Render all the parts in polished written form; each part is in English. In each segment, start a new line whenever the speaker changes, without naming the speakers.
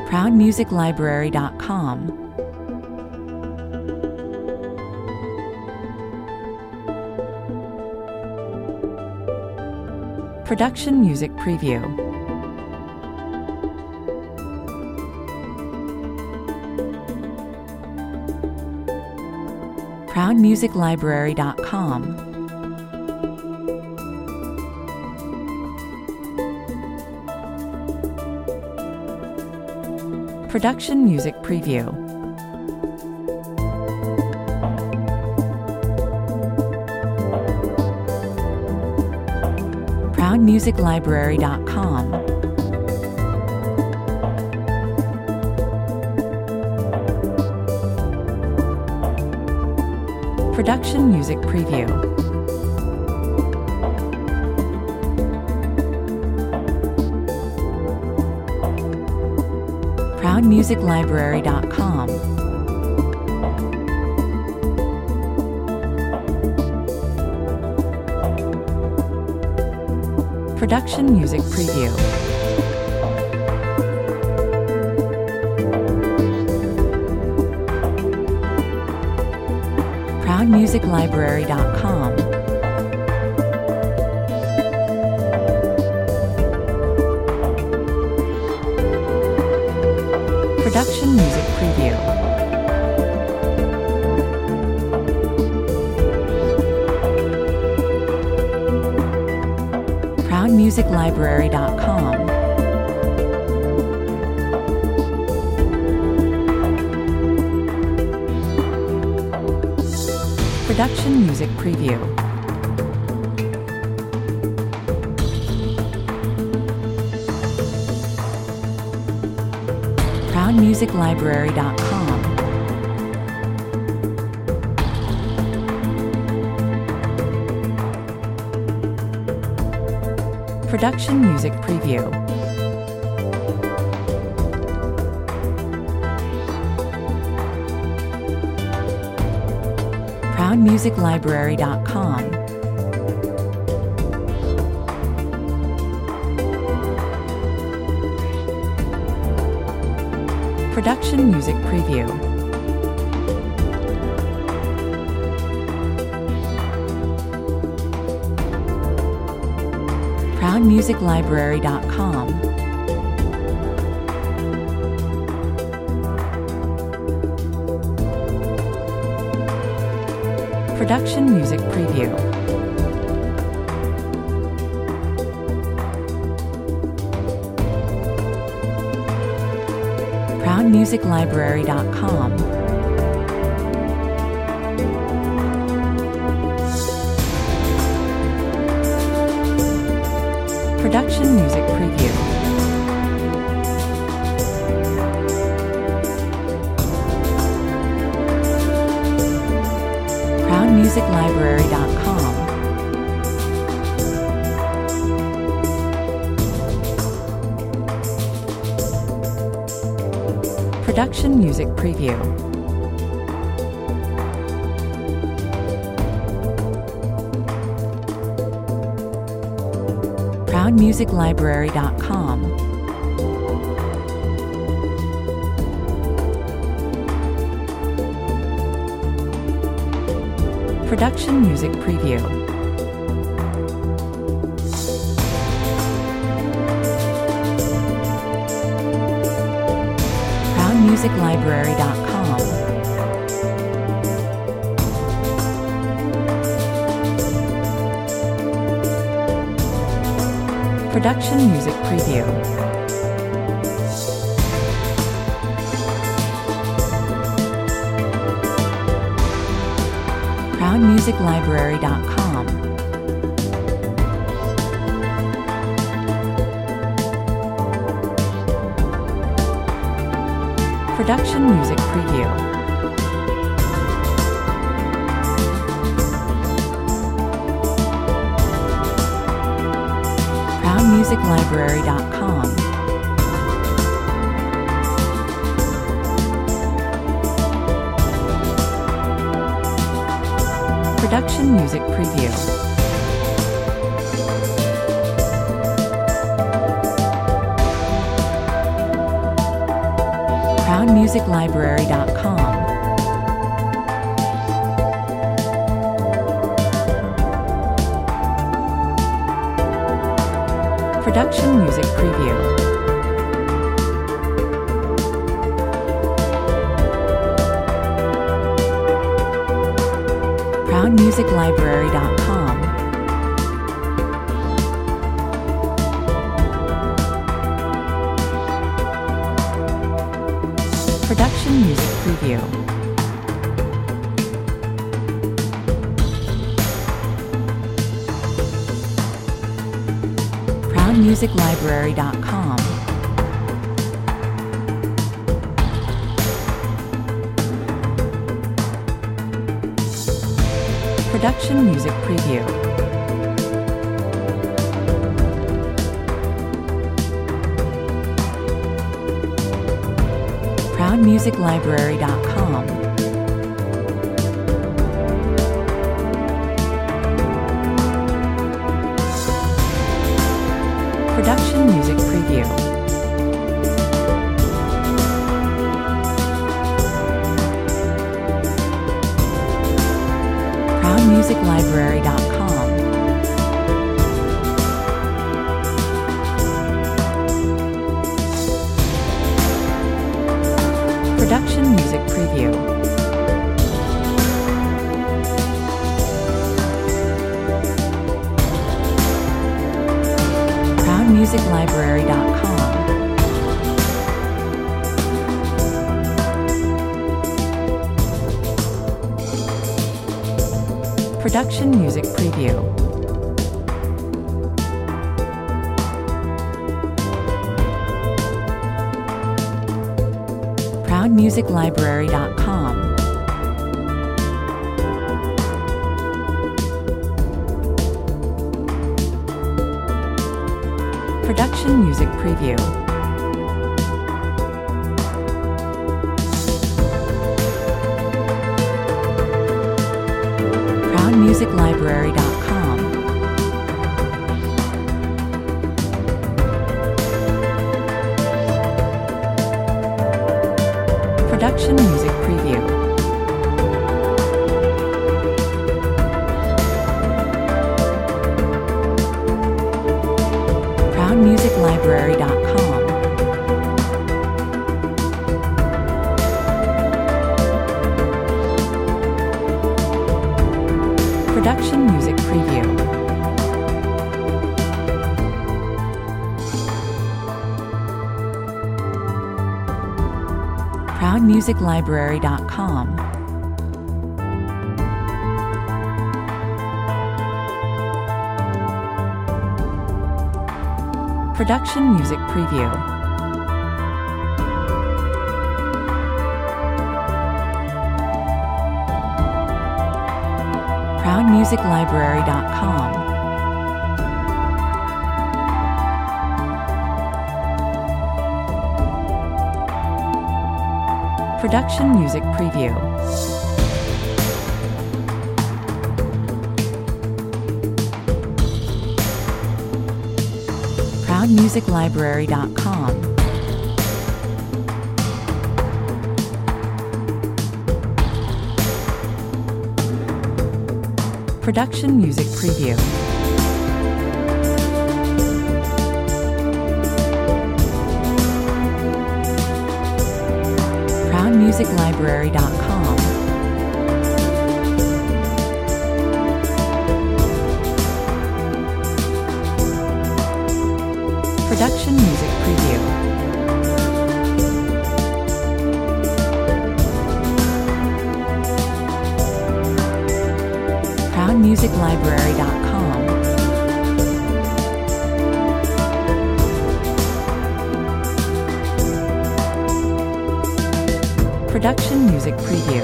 ProudMusicLibrary.com. Production Music Preview. ProudMusicLibrary.com. Production Music Preview. ProudMusicLibrary.com. Production Music Preview. ProudMusicLibrary.com. Production Music Preview. ProudMusicLibrary.com. Production Music Preview. ProudMusicLibrary.com. Production Music Preview. ProudMusicLibrary.com. Production Music Preview. ProudMusicLibrary.com. Production Music Preview. ProudMusicLibrary.com. Production Music Preview. ProudMusicLibrary.com. Production Music Preview. ProudMusicLibrary.com. Production Music Preview. ProudMusicLibrary.com. Production Music Preview. ProudMusicLibrary.com. Production Music Preview. ProudMusicLibrary.com. Production Music Preview. ProudMusicLibrary.com. Production Music Preview. ProudMusicLibrary.com. Production Music Preview. ProudMusicLibrary.com. Production Music Preview. ProudMusicLibrary.com. Production Music Preview. ProudMusicLibrary.com. Production Music Preview. ProudMusicLibrary.com. Production Music Preview. ProudMusicLibrary.com. Production Music Preview. ProudMusicLibrary.com. Production Music Preview. ProudMusicLibrary.com. Production Music Preview. ProudMusicLibrary.com. Production Music Preview. ProudMusicLibrary.com. Production Music Preview. ProudMusicLibrary.com. Production Music Preview. ProudMusicLibrary.com. Production Music Preview. ProudMusicLibrary.com. Production Music Preview. ProudMusicLibrary.com. Production Music Preview.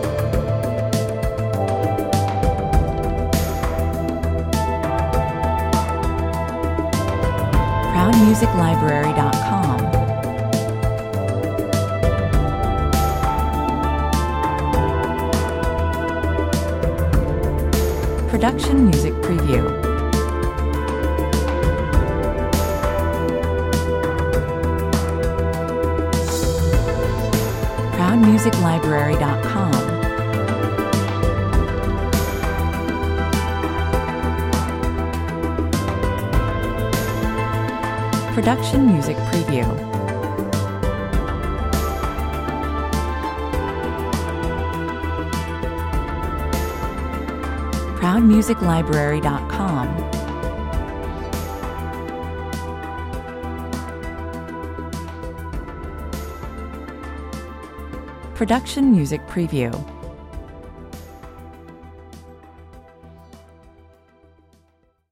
ProudMusicLibrary.com. Production Music Preview. ProudMusicLibrary.com. Production Music Preview. ProudMusicLibrary.com. Production Music Preview.